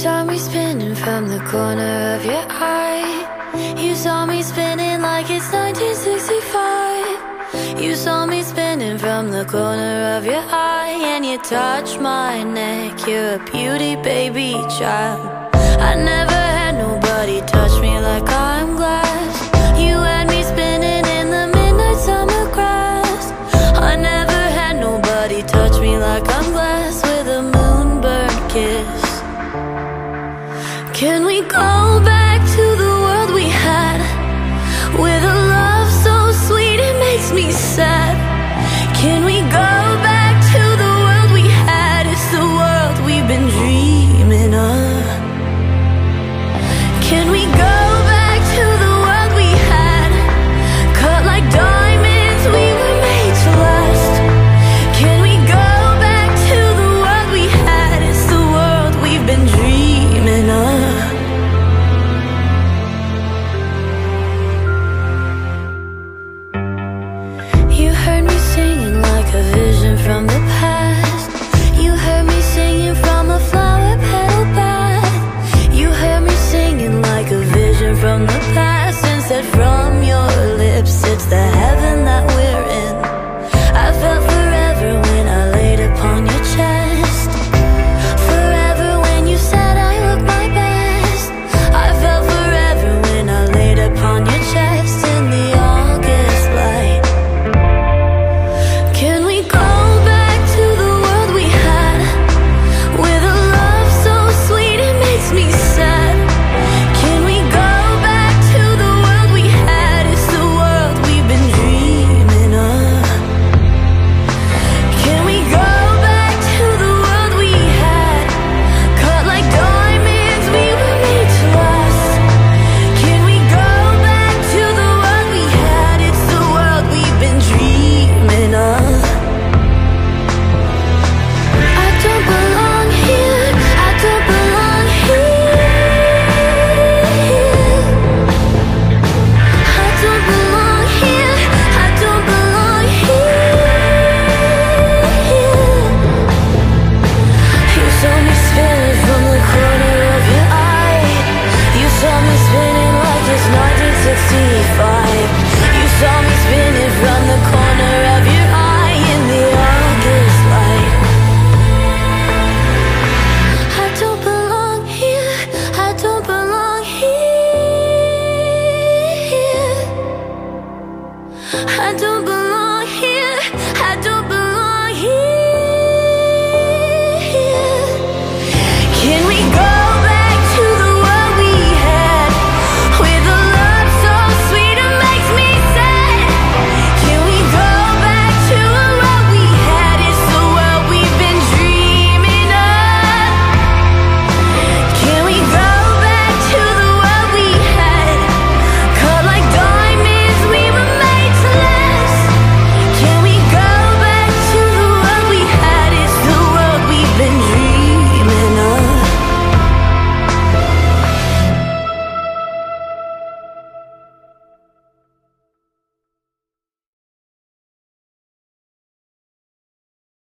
saw me spinning from the corner of your eye. You saw me spinning like it's 1965. You saw me spinning from the corner of your eye. And you touched my neck, you're a beauty, baby child. I never had nobody touch me like I'm glass. You had me spinning in the midnight summer grass. I never had nobody touch me like I'm glass with a moonburn kiss. Can we go back?